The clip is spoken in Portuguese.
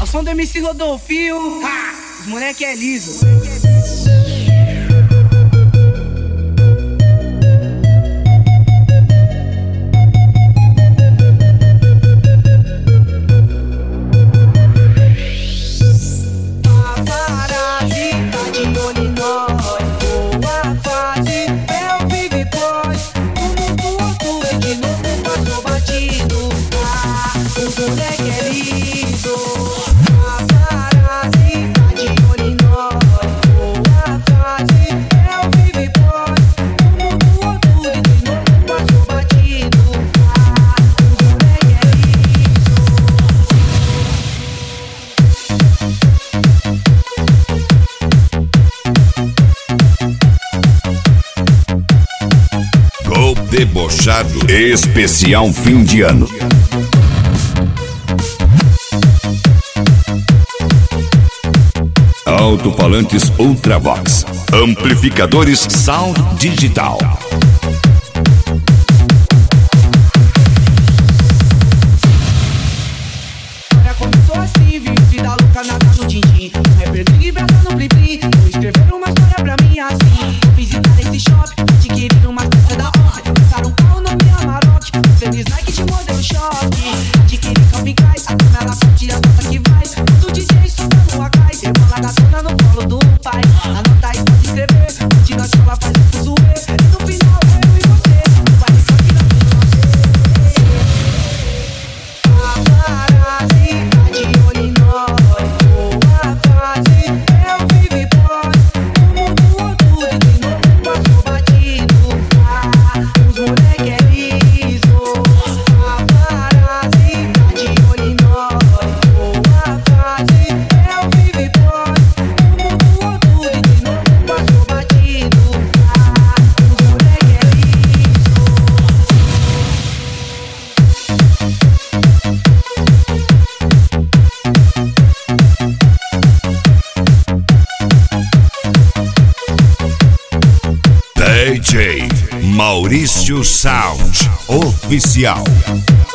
Ao som do MC Rodolfinho, os moleque é liso. Debochado especial fim de ano. Alto-falantes Ultravox, amplificadores Sound Digital. Olha como sou assim, vi vida louca nada no din-din. Rapper de liberdade no plim-plim. Vou escrever uma história pra mim assim. Vou visitar esse shopping, adquirir uma peça da hora. Lançar um carro no meu Amarok, feliz Nike de modelo choque. Adquirir Calvin Klein, a câmera forte e a nota que vai. Todo DJ solta no Akai, rebola gatona no colo do pai. Anota aí, pode escrever, onde na escola faz o fuzuê. E no final eu e você, vai só que não tem paparazzi, tá de olho em nós. Boa fase, eu vivo e pós. O mundo voou tudo e de novo passou batido. Os moleque é liso. Paparazzi, tá de olho em nós. Boa fase, eu vivo e pós. O mundo voou tudo e de novo passou batido. Os moleque é liso. DJ Maurício Sound Oficial.